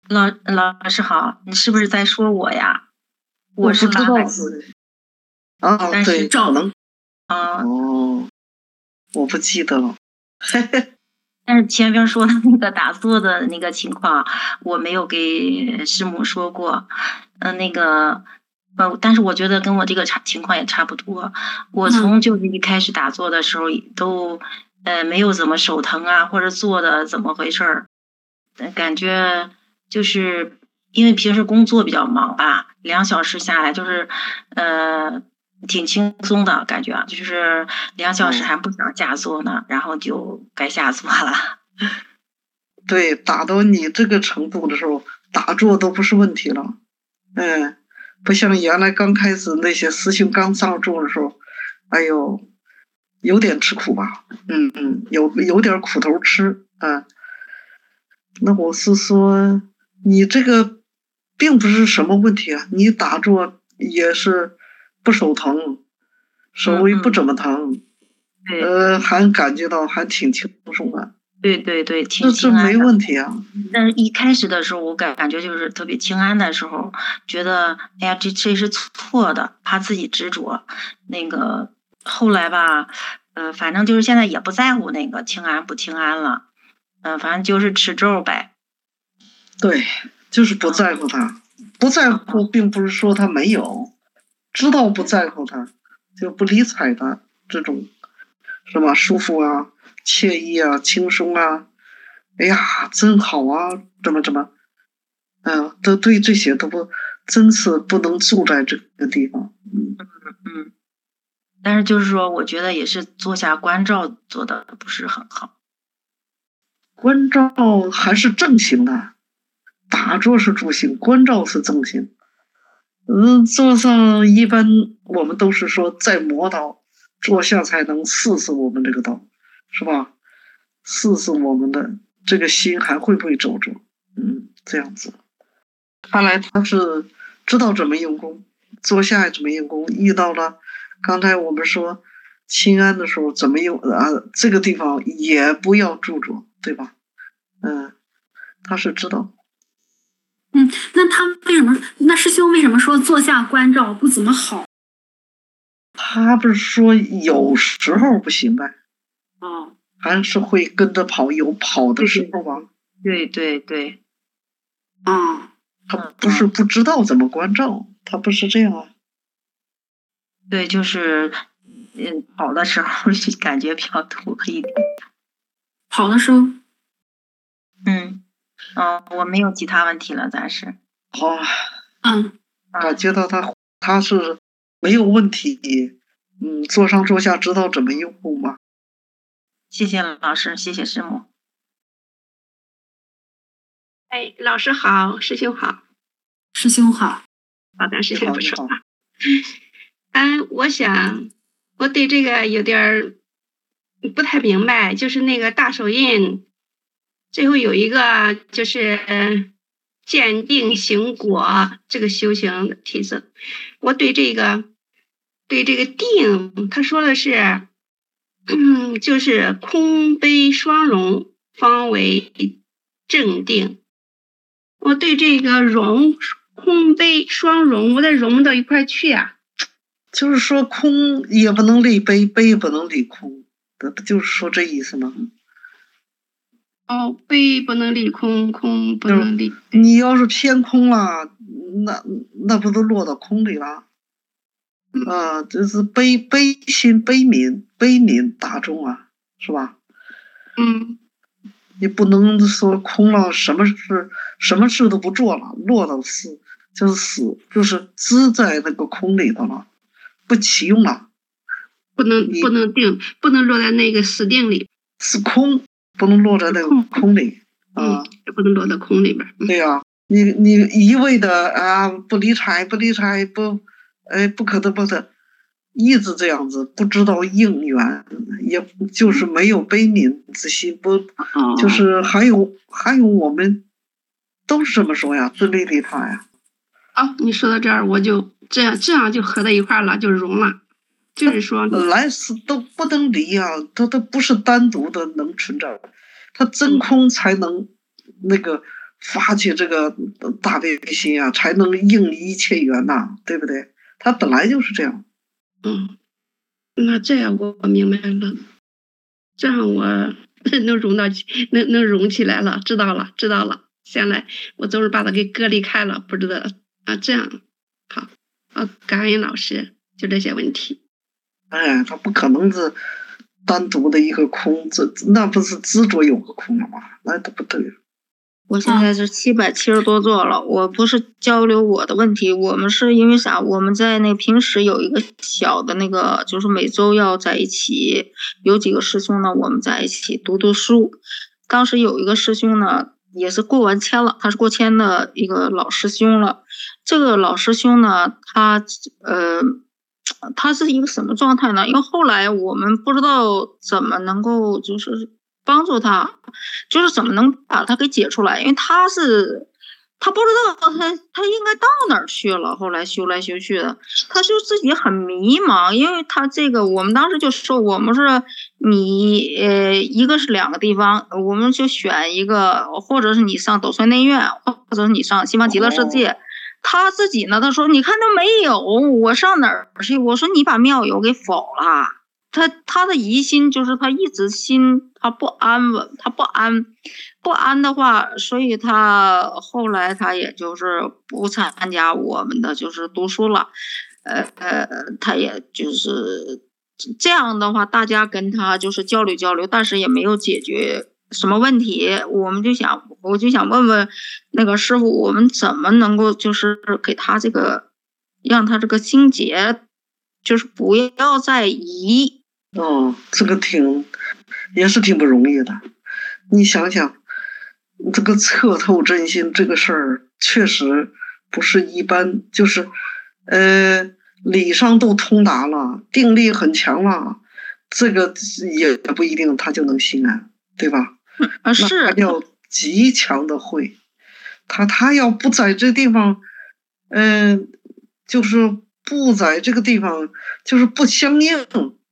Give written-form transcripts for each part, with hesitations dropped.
老师好，你是不是在说我呀？ 我是不知道拉白， 啊， 但是对，可能啊、 哦，我不记得了。 但是前边说的那个打坐的那个情况，我没有给师母说过。那个但是我觉得跟我这个情况也差不多。我从就是一开始打坐的时候都没有怎么手疼啊，或者坐的怎么回事儿，感觉就是因为平时工作比较忙吧，2小时下来就是挺轻松的感觉啊，就是2小时还不想下坐呢，然后就该下坐了。 对，打到你这个程度的时候，打坐都不是问题了。不像原来刚开始那些师兄刚上座的时候，哎呦，有点吃苦吧？有点苦头吃啊。那我是说，你这个并不是什么问题啊，你打坐也是不手疼，手微不怎么疼， 对还感觉到还挺轻松的， 对，挺这心安的。 没问题啊。 但是一开始的时候，我感觉就是特别清安的时候，觉得哎呀，这是错的，怕自己执着。那个后来吧，反正就是现在也不在乎那个清安不清安了，反正就是吃咒呗。 对，就是不在乎他，不在乎并不是说他没有，知道不在乎他，就不理睬他，这种是吧？舒服啊，惬意啊，轻松啊，哎呀，真好啊，怎么，都对这些都不，真是不能住在这个地方。 但是就是说，我觉得也是坐下观照做的不是很好。 关照还是正行的，打坐是主行，关照是正行。坐上一般我们都是说在磨刀，坐下才能试试我们这个刀，是吧？试试我们的这个心还会不会走着？这样子。看来他是知道怎么用功，坐下怎么用功，遇到了刚才我们说清安的时候怎么用啊？这个地方也不要驻着，对吧？他是知道。 那他为什么？那师兄为什么说坐下观照不怎么好？ 他不是说有时候不行呗？还是会跟着跑，有跑的时候吧？ 对。 他不是不知道怎么关照，他不是这样啊。 对，就是跑的时候感觉比较多一点。 跑的时候。 我没有其他问题了，暂时。 好。感觉到他是没有问题。坐上坐下知道怎么用功吗？ 谢谢老师，谢谢师母。 哎，老师好，师兄好。 师兄好。 好的，师兄不说话。我对这个有点不太明白，就是那个大手印，最后有一个就是见定行果这个修行的题字，我对这个定，他说的是，就是空悲双融方为正定。我对这个空悲双融，我得融到一块去啊。 就是说空也不能离悲，悲也不能离空，不就是说这意思吗？ 悲不能离空，空不能离。 你要是偏空了，那不都落到空里了？这是悲心悲悯大众啊，是吧？你不能说空了，什么事都不做了，落到死就是死，就是知在那个空里头了，不起用了。 不能定，不能落在那个死定里。 是空，不能落在那个空里。 也不能落到空里边。 对呀，你一味的不理睬，不可得不得，一直这样子，不知道应缘，也就是没有悲悯之心，就是还有我们都是这么说呀，自利利他呀。 你说到这儿，我就这样就合在一块了，就融了。就是说， 本来是都不能离啊，都不是单独的能存在，它真空才能那个发起这个大悲心啊，才能应一切缘呐，对不对？他本来就是这样。 那这样我明白了，这样我能融起来了，知道了。现在我总是把它给隔离开了，不知道啊，这样好，感恩老师，就这些问题。 哎，他不可能是单独的一个空，那不是执着有个空了吗？那都不对。 我现在是770多座了，我不是交流我的问题，我们是因为啥？我们在那平时有一个小的那个，就是每周要在一起，有几个师兄呢，我们在一起读书。当时有一个师兄呢，也是过完签了，他是过签的一个老师兄了。这个老师兄呢，他是一个什么状态呢？因为后来我们不知道怎么能够就是帮助他，就是怎么能把他给解出来，因为他不知道他应该到哪儿去了，后来修来修去的，他就自己很迷茫，因为他这个我们当时就说，我们是你一个是2个地方，我们就选一个，或者是你上斗川内院，或者是你上西方极乐世界。他自己呢，他说你看都没有，我上哪儿去？我说你把庙友给否了。他的疑心就是他一直心他不安稳，他不安的话，所以他后来他也就是不参加我们的就是读书了，他也就是这样的话，大家跟他就是交流，但是也没有解决什么问题。我就想问问那个师傅，我们怎么能够就是给他这个，让他这个心结就是不要再移。 这个也是挺不容易的。你想想，这个彻透真心这个事儿，确实不是一般，就是理上都通达了，定力很强了，这个也不一定他就能心安，对吧？ 是。 他要极强的慧，他要不在这地方，就是不在这个地方，就是不相应，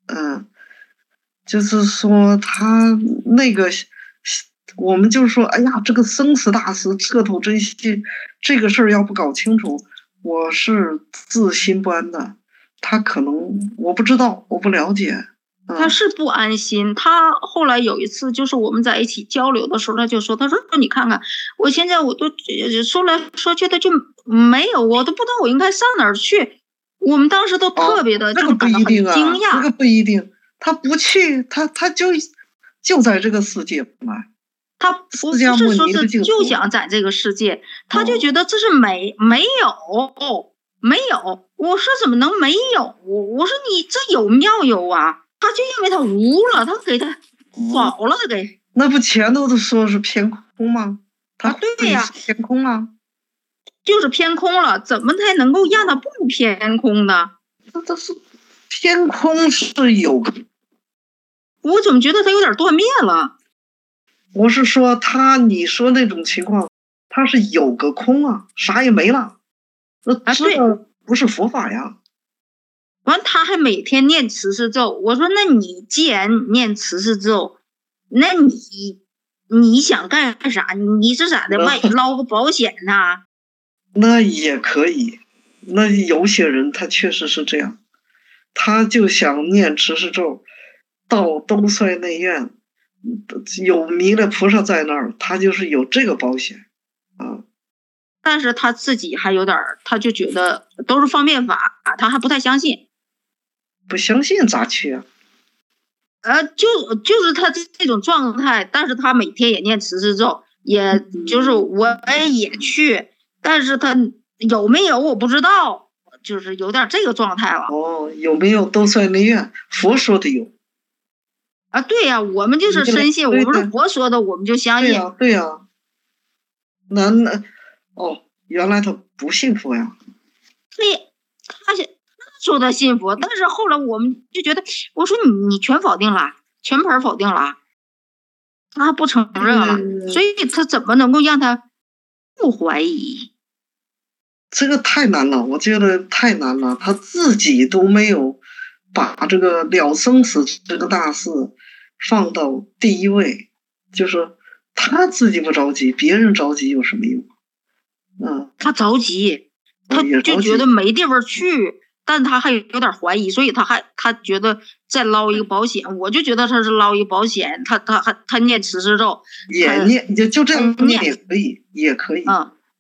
就是说他那个，我们就是说，哎呀，这个生死大事彻透真心，这个事儿要不搞清楚，我是自心不安的。他可能我不知道，我不了解。 他是不安心。他后来有一次就是我们在一起交流的时候，他就说，他说你看看，我现在我都说来说去的就没有，我都不知道我应该上哪儿去。我们当时都特别的就是感到很惊讶。 这个不一定，他不去，他就在这个世界嘛。 他不是说是就想在这个世界，他就觉得这是没有。我说怎么能没有？我说你这有妙有啊。他就因为他无了，他给他否了，给那不前头都说是偏空吗？ 对呀， 偏空啊， 就是偏空了，怎么才能够让他不偏空呢？ 这是偏空是有， 我怎么觉得他有点断灭了？ 我是说你说那种情况，他是有个空啊，啥也没了，那这个不是佛法呀。 完，他还每天念持世咒。我说，那你既然念持世咒，那你想干啥？你是咋的？捞个保险呐？ 那也可以。那有些人他确实是这样，他就想念持世咒，到东帅内院，有弥勒菩萨在那儿，他就是有这个保险啊。 但是他自己还有点，他就觉得都是方便法，他还不太相信。 不相信咋去啊？ 就是他这种状态，但是他每天也念持世咒，也就是我也去，但是他有没有我不知道，就是有点这个状态了。 有没有东帅内院？佛说的有。 对呀，我们就是深信，我们是佛说的，我们就相信。 对呀。那原来他不信佛呀？ 对，他说他信佛，但是后来我们就觉得，我说你全否定了，全盘否定了，他不承认了，所以他怎么能够让他不怀疑？ 这个太难了，我觉得太难了，他自己都没有把这个了生死这个大事放到第一位，就是他自己不着急，别人着急有什么用？ 他着急，他就觉得没地方去，但他还有点怀疑，所以他觉得再捞一个保险。我就觉得他是捞一个保险，他念持世咒， 也念就这样念也可以。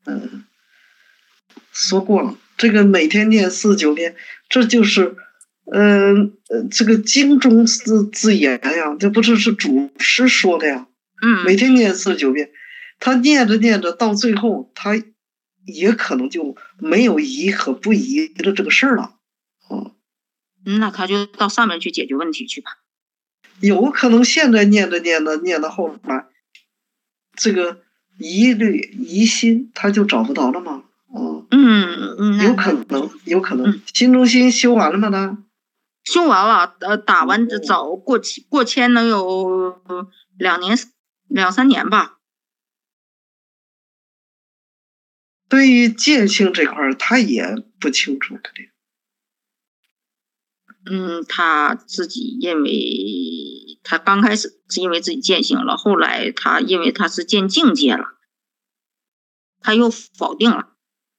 说过了，这个每天念49遍，这就是这个经中自言呀，这不是祖师说的呀。每天念49遍，他念着念着到最后，他也可能就没有疑和不疑的这个事儿了。 那他就到上面去解决问题去吧。 有可能现在念着念到后来，这个疑虑疑心他就找不着了吗？有可能。心中心修完了吗？他修完了，打完早过签能有2、3年吧。 对于见性这块他也不清楚的。 他自己因为他刚开始是因为自己见性了，后来他因为他是见境界了，他又否定了。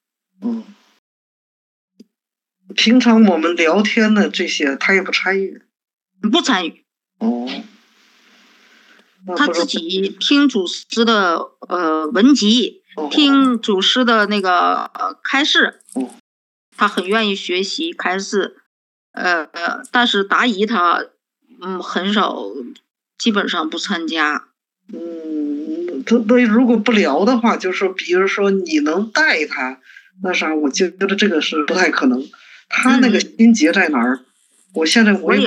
平常我们聊天的这些他也不参与。 不参与。他自己听祖师的文集，听祖师的那个开示，他很愿意学习开示。但是答疑他很少，基本上不参加。 他如果不聊的话，就是比如说你能带他，那啥，我觉得这个是不太可能。他那个心结在哪儿？我现在我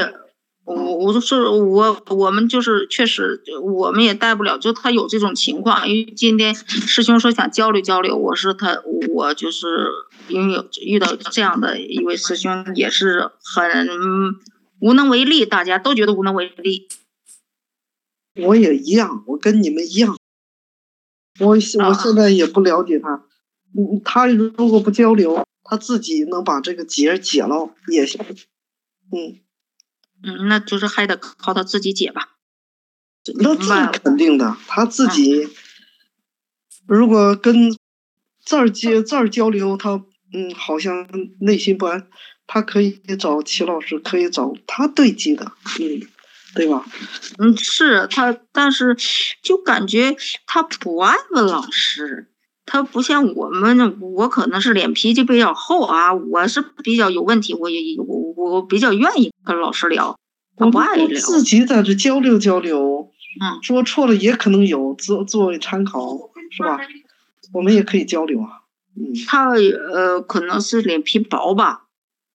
们就是确实我们也带不了，就他有这种情况。因为今天师兄说想交流交流，我就是因为遇到这样的一位师兄，也是很无能为力，大家都觉得无能为力。 我也一样，我跟你们一样。我现在也不了解他，他如果不交流，他自己能把这个结解了也行。 那就是还得靠他自己解吧。 那这肯定的，他自己如果跟这儿交流，他好像内心不安，他可以找齐老师，可以找他对接的，对吧？ 是他，但是就感觉他不爱问老师，他不像我可能是脸皮就比较厚啊，我是比较有问题，我比较愿意跟老师聊，他不爱聊。 自己在这交流交流，说错了也可能有作为参考，是吧？我们也可以交流啊。 他可能是脸皮薄吧。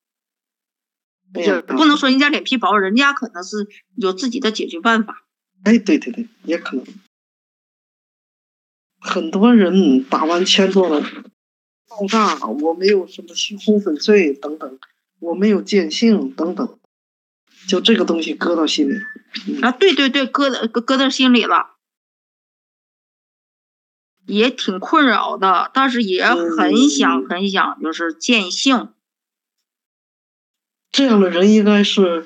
也不能说人家脸皮薄，人家可能是有自己的解决办法。 对，也可能。很多人打完签做了爆炸，我没有什么虚空粉碎等等，我没有见性等等，就这个东西搁到心里了。 对，搁到心里了，也挺困扰的，但是也很想就是见性。 这样的人应该是，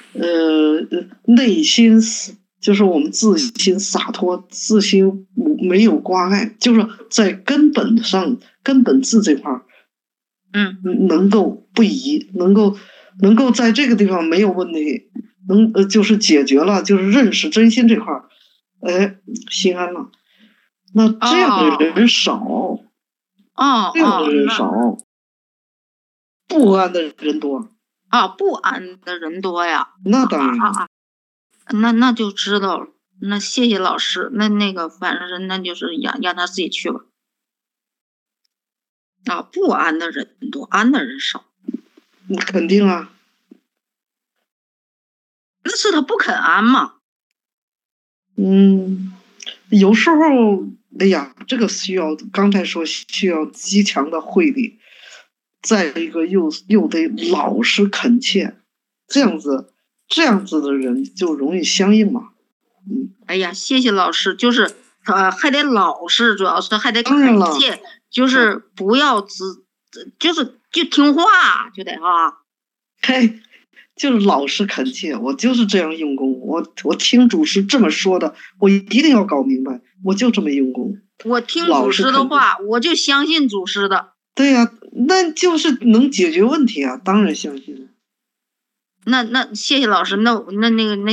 内心就是我们自心洒脱，自心没有挂碍，就是在根本质这块儿，能够不疑，能够在这个地方没有问题，就是解决了，就是认识真心这块儿，心安了。那这样的人少，这样的人少，不安的人多。 不安的人多呀。 那当然那就知道了。那谢谢老师。那个反正那就是让他自己去吧。不安的人多，安的人少。 肯定啊。 那是他不肯安嘛。 有时候，这个刚才说需要极强的慧力。再一个又得老实恳切，这样子的人就容易相应嘛。 谢谢老师，就是还得老实，主要是还得恳切，就是不要就听话就得就是老实恳切，我就是这样用功。我听主师这么说的，我一定要搞明白， 我就这么用功。 我听祖师的话，我就相信祖师的。 对呀，那就是能解决问题啊，当然相信了。 那谢谢老师，那我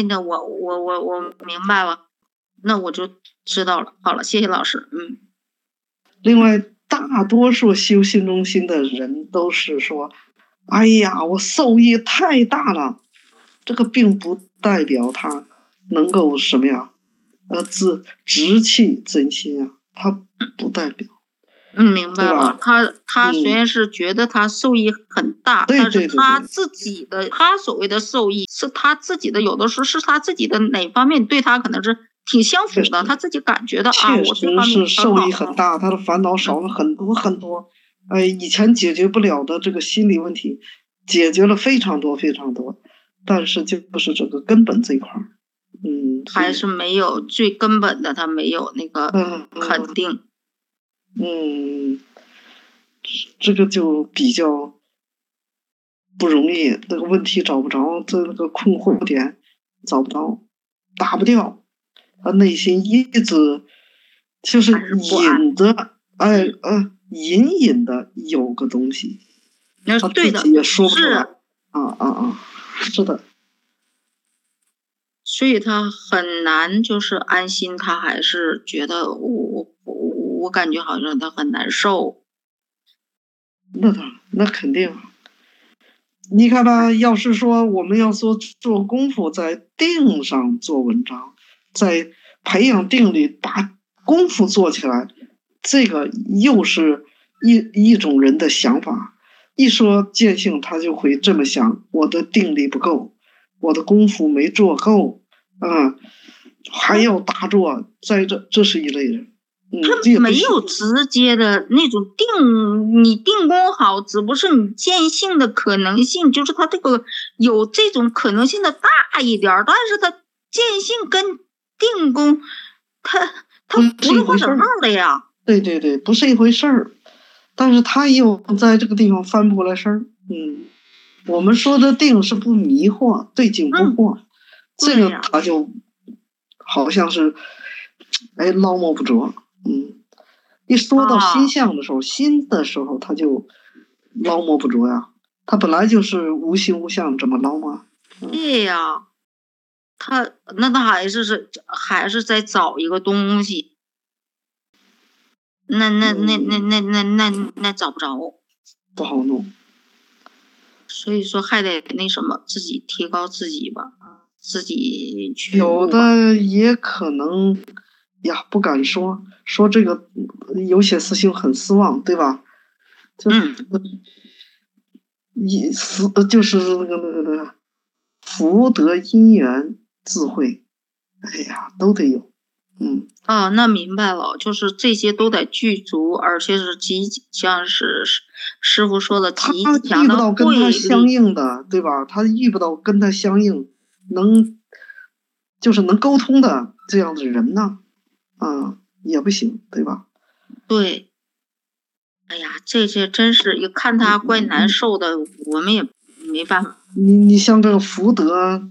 明白了，那我就知道了。好了，谢谢老师。 另外，大多数修心中心的人都是说，哎呀，我受益太大了，这个并不代表他能够什么呀，直气真心啊，他不代表。 明白了。他虽然是觉得他受益很大，但是他自己的他所谓的受益是他自己的，有的时候是他自己的哪方面对他可能是挺相符的，他自己感觉到我这方面是受益很大，他的烦恼少了很多很多。以前解决不了的这个心理问题，解决了非常多非常多，但是就是这个根本这一块还是没有最根本的，他没有那个肯定。 这个就比较不容易，那个问题找不着，这个困惑点找不到，打不掉，他内心一直就是隐着，隐隐的有个东西，他自己也说不出来。是的。 所以他很难就是安心，他还是觉得我感觉好像他很难受。 那肯定。你看吧，要是说我们要说做功夫，在定上做文章，在培养定力，把功夫做起来，这个又是一种人的想法。一说见性，他就会这么想：我的定力不够，我的功夫没做够，还要打坐，这是一类人。 他没有直接的那种你定功好，只不过是你见性的可能性，就是他这个有这种可能性的大一点，但是他见性跟定功，他不是画等号的呀。 对，不是一回事儿。但是他又在这个地方翻不过来身儿。我们说的定是不迷惑，对境不惑，这个他就好像是捞摸不着。一说到心相的时候，心的时候他就捞摸不着呀，他本来就是无心无相，怎么捞摸？ 对呀，他还是在找一个东西，那找不着， 不好弄。 所以说还得那什么，自己提高自己吧，自己去。 有的也可能呀，不敢说这个，有些事情很失望，对吧？就是那个福德因缘智慧，哎呀，都得有。 那明白了，就是这些都得具足，而且是像是师父说的极强的慧力。他遇不到跟他相应的，对吧？他遇不到跟他相应，就是能沟通的这样的人呢，也不行，对吧？ 对。哎呀，这些真是一看他怪难受的，我们也没办法。 你像这个福德，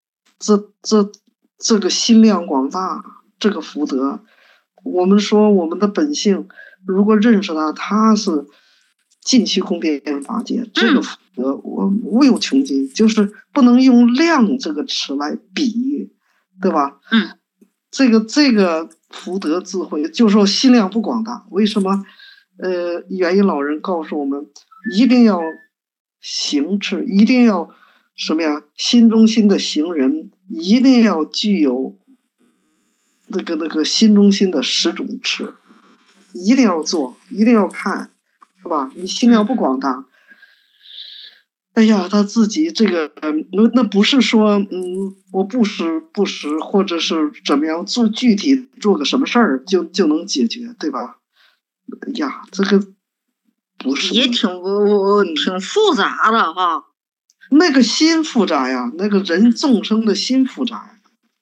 这个心量广大，这个福德，我们说我们的本性，如果认识他是尽虚空变法界，这个福德我无有穷尽，就是不能用量这个词来比喻，对吧？这个福德智慧，就说心量不广大，为什么？元音老人告诉我们，一定要行持，一定要什么呀？心中心的行人，一定要具有那个心中心的10种持，一定要做，一定要看，是吧？你心量不广大，哎呀，他自己这个那不是说我不识，或者是怎么样做具体做个什么事儿就能解决，对吧？呀，这个不是也挺复杂的哈。 那个心复杂呀，那个人众生的心复杂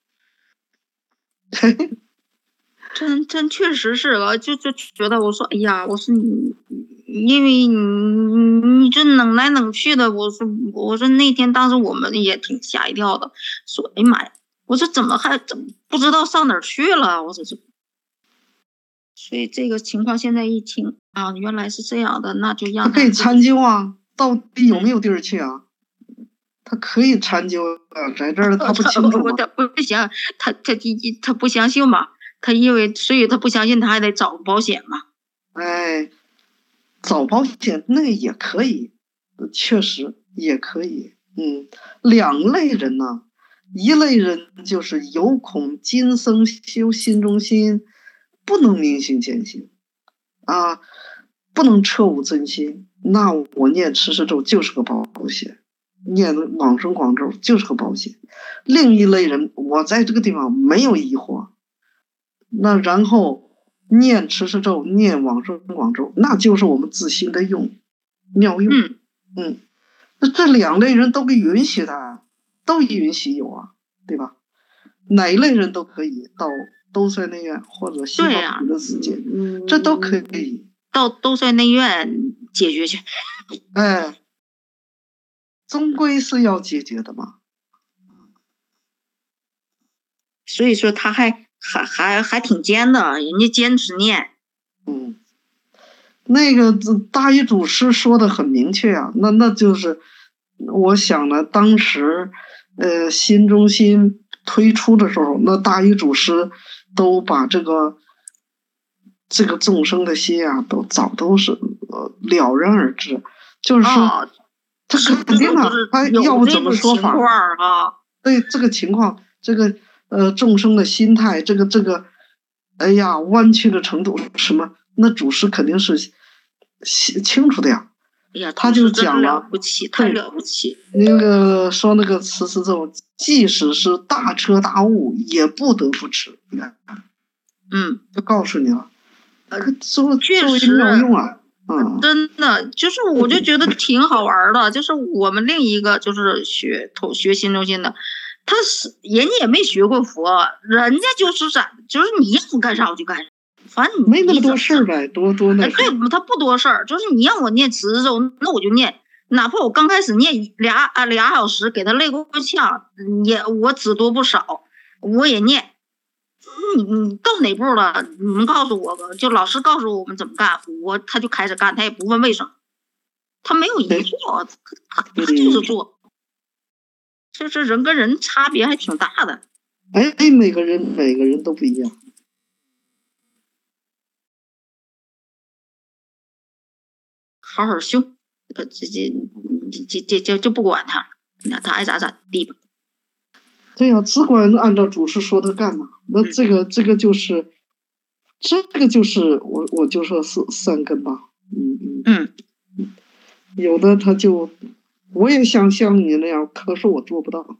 呀。 真确实是了，就觉得我说，哎呀，我说你，因为你这冷来冷去的，我说那天当时我们也挺吓一跳的，说哎呀妈呀，我说怎么不知道上哪儿去了，我说这。 所以这个情况现在一听啊，原来是这样的，那就让他可以参究啊，到底有没有地儿去啊？他可以参究啊，在这儿他不清楚吗？ 他不相，他不相信嘛，他因为所以他不相信，他还得找保险嘛。 哎，找保险那也可以，确实也可以。两类人呢，一类人就是有恐今生修心中心，不能明心见性啊，不能彻悟真心，那我念持世咒就是个保险，念往生广咒就是个保险。另一类人，我在这个地方没有疑惑，那然后念持世咒，念往生广咒，那就是我们自心的妙用。那这两类人都给允许他，都允许有啊，对吧？哪一类人都可以到兜率内院或者西方极乐世界，这都可以到兜率内院解决去。 哎，终归是要解决的嘛。 所以说他还挺尖的，人家坚持念。 那个大一祖师说的很明确啊，那就是我想呢，当时心中心推出的时候，那大一祖师都把这个众生的心啊，早都是了然而知，就是说他肯定啊，他要不怎么说法啊？ 对这个情况，这个众生的心态，这个哎呀弯曲的程度什么，那祖师肯定是清楚的呀。 哎呀， 他就讲了不起，太了不起。 那个说那个持世咒，即使是大彻大悟，也不得不持。你看，就告诉你了， 确实妙用啊。 真的，就是我就觉得挺好玩的。就是我们另一个就是学心中心的，他是人家也没学过佛，人家就是你让我干啥我就干啥。反正没那么多事儿呗，多那。 对，他不多事儿，就是你让我念持世咒，那我就念，哪怕我刚开始念俩小时，给他累过呛，我只多不少，我也念。你到哪步了？你们告诉我，就老师告诉我们怎么干，他就开始干，他也不问为什么，他没有疑惑，他就是做。这人跟人差别还挺大的。 哎，每个人都不一样。 好好修，就不管他，他爱咋地吧。 对呀，只管按照祖师说的干嘛。那这个就是我就说是三根吧。有的他就我也想像你那样，可是我做不到。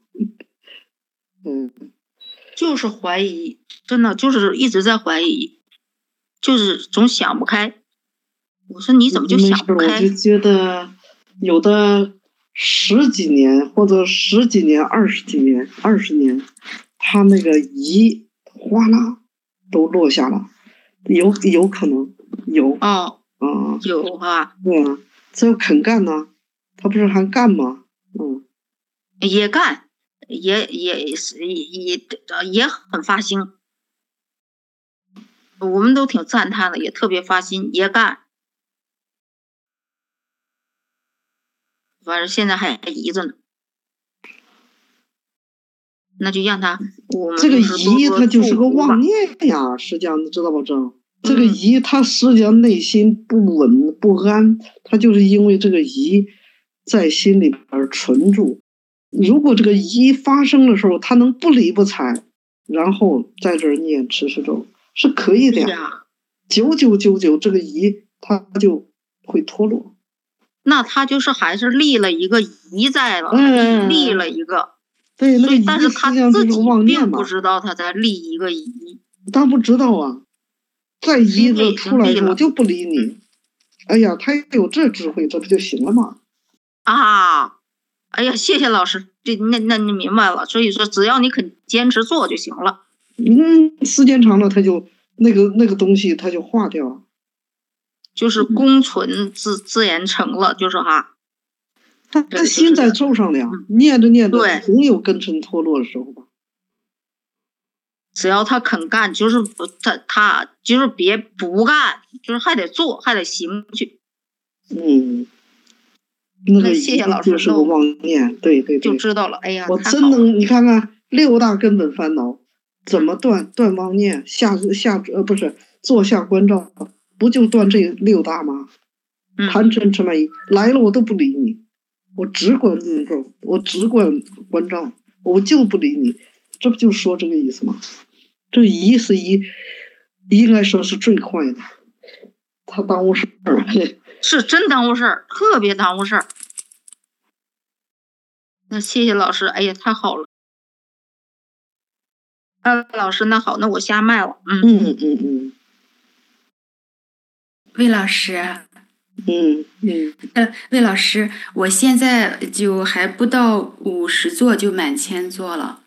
就是怀疑，真的就是一直在怀疑，就是总想不开。我说你怎么就想不开？ 我就觉得有的10几年或者10几年、20年，他那个疑哗啦都落下了，有可能有有啊， 对啊，只要肯干呢，他不是还干吗？ 也干，也很发心，我们都挺赞叹的，也特别发心，也干。反正现在还疑着呢，那就让他。我们这个疑，它就是个妄念呀，实际上你知道不知道？这个疑，他实际上内心不稳不安，他就是因为这个疑在心里边存住。如果这个疑发生的时候，他能不理不睬，然后在这儿念持世咒是可以的呀。9999这个疑，他就会脱落。 那他就是还是立了一个疑在了，立了一个， 对，那个但是他自己并不知道他在立一个疑， 他不知道啊。再疑着出来，我就不理你。哎呀，他有这智慧，这不就行了吗？ 哎呀，谢谢老师，那你明白了。所以说，只要你肯坚持做就行了。 时间长了，他就那个东西，他就化掉了。 就是功存自然成了，就是哈。 他心在咒上的呀，念着念着，总有根尘脱落的时候吧。 只要他肯干，就是他就是别不干，就是还得做，还得行去。 那个谢谢老师， 就是个妄念，对， 就知道了。哎呀， 我真能，你看看6大根本烦恼怎么断妄念，不是坐下观照，不就断这6大吗？贪嗔痴慢疑来了我都不理你，我只管念咒，我只管关照，我就不理你，这不就说这个意思吗？这疑是应该说是最坏的，他耽误事儿， 是真耽误事儿，特别耽误事儿。那谢谢老师，哎呀，太好了。老师，那好，那我下麦了。 魏老师。魏老师，我现在就还不到50座就满1000座了。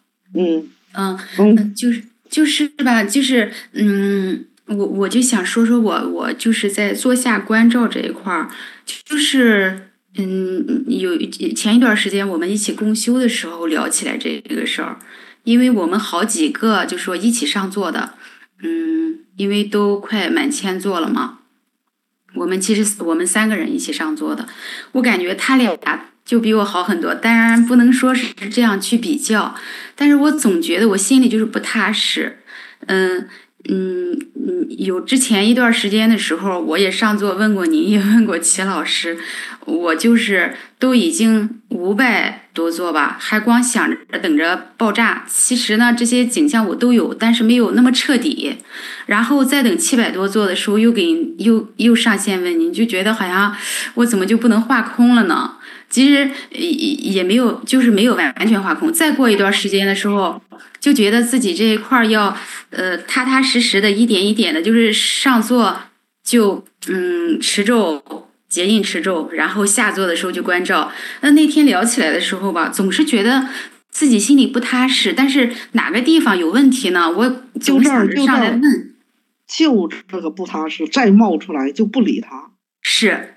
就是吧，就是我就想说我就是在坐下关照这一块儿，就是有前一段时间我们一起共修的时候聊起来这个事儿，因为我们好几个就说一起上座的，因为都快满1000座了嘛。我们3个人一起上座的，我感觉他俩就比我好很多。当然不能说是这样去比较，但是我总觉得我心里就是不踏实。有之前一段时间的时候，我也上座问过您，也问过齐老师，我就是都已经500多座吧，还光想着等着爆炸。其实呢，这些景象我都有，但是没有那么彻底。然后再等700多座的时候，又上线问您，就觉得好像我怎么就不能化空了呢？其实也没有，就是没有完全化空。再过一段时间的时候，就觉得自己这一块要踏踏实实的，一点一点的，就是上座就持咒。结印持咒，然后下座的时候就关照。那天聊起来的时候吧，总是觉得自己心里不踏实，但是哪个地方有问题呢？我总想着上来问。 就这个不踏实，再冒出来就不理他。 是，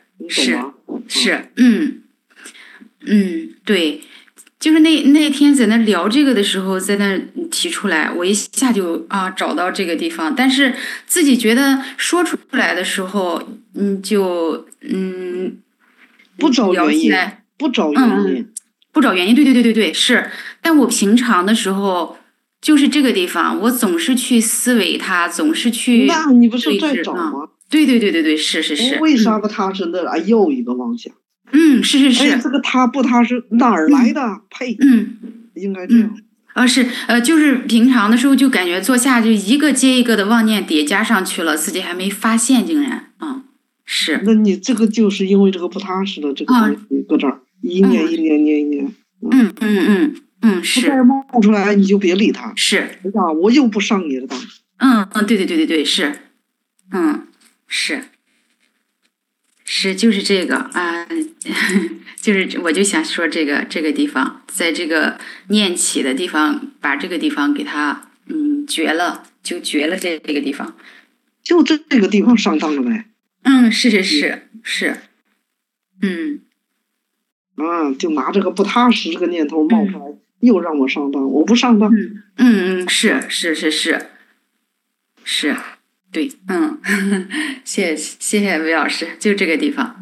对，就是那天在那聊这个的时候，在那提出来，我一下就找到这个地方，但是自己觉得说出来的时候， 不找原因，不找原因，对，是。但我平常的时候，就是这个地方，我总是去思维它，总是去。 那你不是在找吗？ 对，是。 为啥不踏实的？又一个妄想。 是。 哎，这个他不踏实哪儿来的？呸！应该这样。 就是平常的时候就感觉坐下就一个接一个的妄念叠加上去了，自己还没发现，竟然是。 那你这个就是因为这个不踏实的这个东西搁这儿一念念。 是。 再冒出来你就别理他。 是。 我又不上你的当。 对，是。是，就是这个就是我就想说这个地方，在这个念起的地方，把这个地方给它绝了，就绝了这个地方， 就这个地方上当了呗。 是， 就拿这个不踏实这个念头冒出来，又让我上当，我不上当。 是。对，谢谢魏老师，就这个地方，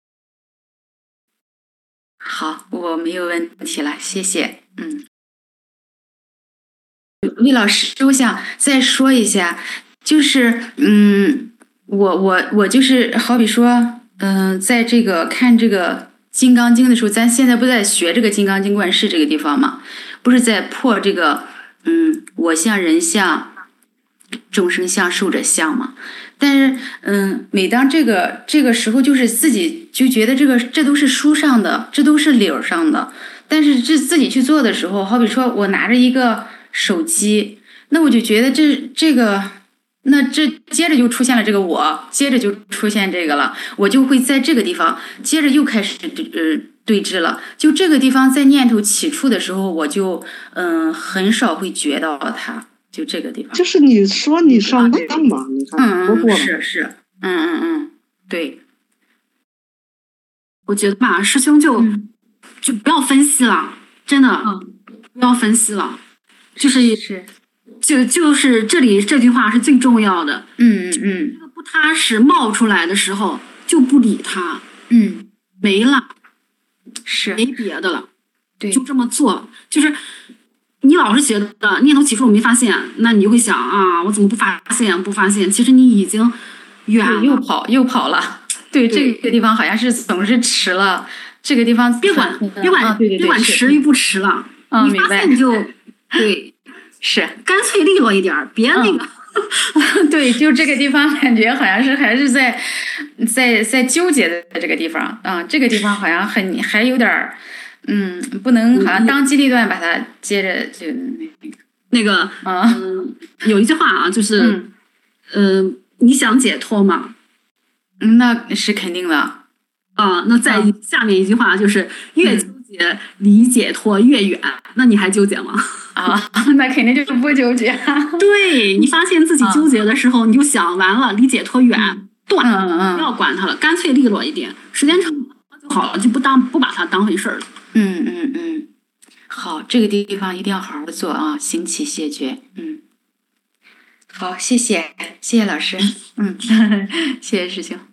好，我没有问题了，谢谢，魏老师，我想再说一下，就是我就是好比说，在这个看这个《金刚经》的时候，咱现在不在学这个《金刚经观世》这个地方嘛，不是在破这个我相人相。众生相寿者相嘛，但是每当这个时候，就是自己就觉得这都是书上的，这都是理儿上的，但是自己去做的时候，好比说我拿着一个手机，那我就觉得这个，那这接着就出现了这个我，接着就出现这个了，我就会在这个地方接着又开始对峙了。就这个地方在念头起处的时候，我就很少会觉到它。就这个地方， 就是你说你上当嘛？你看， 是，对。 我觉得吧，师兄就不要分析了，真的，不要分析了，就是就是这里这句话是最重要的。这个不踏实冒出来的时候，就不理他。没了， 是没别的了。 对， 就这么做。就是你老是觉得念头起初我没发现，那你就会想啊，我怎么不发现？其实你已经远了， 又跑了。对，这个地方好像是总是迟了。这个地方别管迟与不迟了，你发现就对， 是干脆利落一点，别那个。 对，就这个地方感觉好像是还是在纠结的这个地方啊，这个地方好像还有点不能好像当机立断把它接着就那个有一句话啊，就是你想解脱吗？ 那是肯定的啊。那再下面一句话就是越纠结离解脱越远，那你还纠结吗？ 那肯定就是不纠结。 对，你发现自己纠结的时候，你就想完了，离解脱远，断，不要管它了，干脆利落一点，时间长了就好了，就不把它当回事儿了。 好，这个地方一定要好好做啊，行起谢绝。好，谢谢老师。谢谢师兄。